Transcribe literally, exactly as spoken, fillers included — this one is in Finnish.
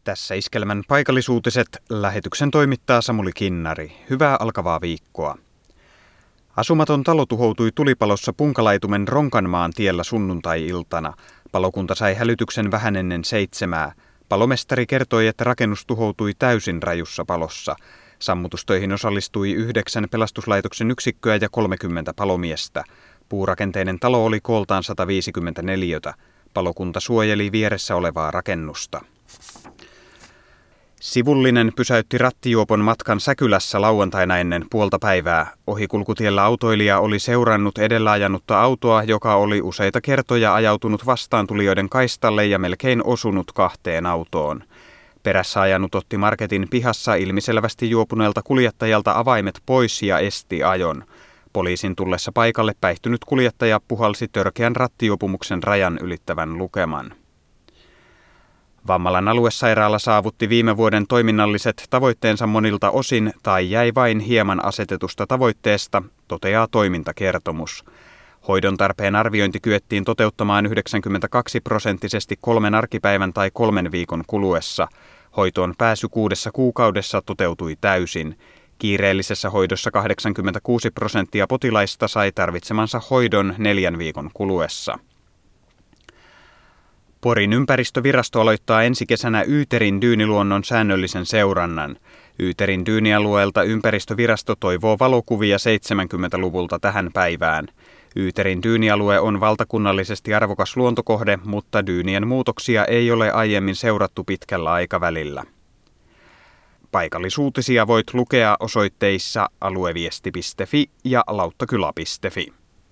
Tässä Iskelmän paikallisuutiset. Lähetyksen toimittaa Samuli Kinnari. Hyvää alkavaa viikkoa. Asumaton talo tuhoutui tulipalossa Punkalaitumen Ronkanmaan tiellä sunnuntai-iltana. Palokunta sai hälytyksen vähän ennen seitsemää. Palomestari kertoi, että rakennus tuhoutui täysin rajussa palossa. Sammutustöihin osallistui yhdeksän pelastuslaitoksen yksikköä ja kolmekymmentä palomiestä. Puurakenteinen talo oli kooltaan sata viisikymmentä neliötä. Palokunta suojeli vieressä olevaa rakennusta. Sivullinen pysäytti rattijuopon matkan Säkylässä lauantaina ennen puolta päivää. Ohikulkutiellä autoilija oli seurannut edellä ajanutta autoa, joka oli useita kertoja ajautunut vastaantulijoiden kaistalle ja melkein osunut kahteen autoon. Perässä ajanut otti marketin pihassa ilmiselvästi juopuneelta kuljettajalta avaimet pois ja esti ajon. Poliisin tullessa paikalle päihtynyt kuljettaja puhalsi törkeän rattijuopumuksen rajan ylittävän lukeman. Vammalan aluesairaala saavutti viime vuoden toiminnalliset tavoitteensa monilta osin tai jäi vain hieman asetetusta tavoitteesta, toteaa toimintakertomus. Hoidon tarpeen arviointi kyettiin toteuttamaan yhdeksänkymmentäkaksi prosenttisesti kolmen arkipäivän tai kolmen viikon kuluessa. Hoitoon pääsy kuudessa kuukaudessa toteutui täysin. Kiireellisessä hoidossa kahdeksankymmentäkuusi prosenttia potilaista sai tarvitsemansa hoidon neljän viikon kuluessa. Porin ympäristövirasto aloittaa ensi kesänä Yyterin dyyniluonnon säännöllisen seurannan. Yyterin dyynialueelta ympäristövirasto toivoo valokuvia seitsemänkymmentäluvulta tähän päivään. Yyterin dyynialue on valtakunnallisesti arvokas luontokohde, mutta dyynien muutoksia ei ole aiemmin seurattu pitkällä aikavälillä. Paikallisuutisia voit lukea osoitteissa alueviesti piste fi ja lauttakyla piste fi.